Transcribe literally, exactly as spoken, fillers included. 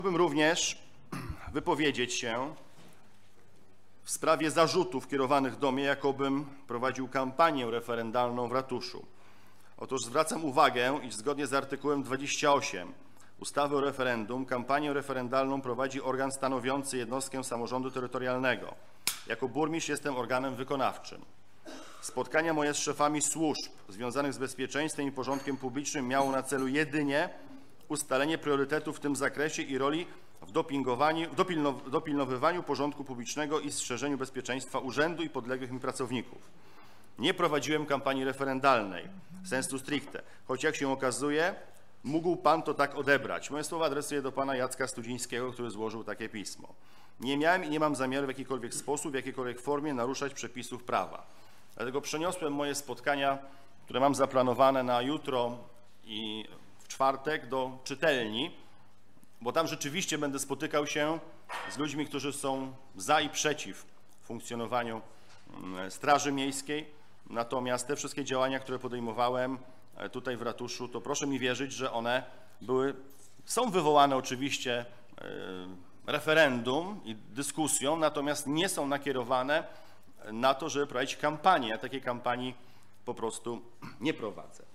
Chciałbym również wypowiedzieć się w sprawie zarzutów kierowanych do mnie, jakobym prowadził kampanię referendalną w ratuszu. Otóż zwracam uwagę, iż zgodnie z artykułem dwudziestym ósmym ustawy o referendum kampanię referendalną prowadzi organ stanowiący jednostkę samorządu terytorialnego. Jako burmistrz jestem organem wykonawczym. Spotkania moje z szefami służb związanych z bezpieczeństwem i porządkiem publicznym miało na celu jedynie ustalenie priorytetów w tym zakresie i roli w dopingowaniu, dopilnow, dopilnowywaniu porządku publicznego i strzeżeniu bezpieczeństwa urzędu i podległych mi pracowników. Nie prowadziłem kampanii referendalnej, sensu stricte, choć jak się okazuje, mógł Pan to tak odebrać. Moje słowa adresuję do Pana Jacka Studzińskiego, który złożył takie pismo. Nie miałem i nie mam zamiaru w jakikolwiek sposób, w jakiejkolwiek formie naruszać przepisów prawa. Dlatego przeniosłem moje spotkania, które mam zaplanowane na jutro i w czwartek, do czytelni, bo tam rzeczywiście będę spotykał się z ludźmi, którzy są za i przeciw funkcjonowaniu Straży Miejskiej. Natomiast te wszystkie działania, które podejmowałem tutaj w ratuszu, to proszę mi wierzyć, że one były, są wywołane oczywiście referendum i dyskusją, natomiast nie są nakierowane na to, żeby prowadzić kampanię. Ja takiej kampanii po prostu nie prowadzę.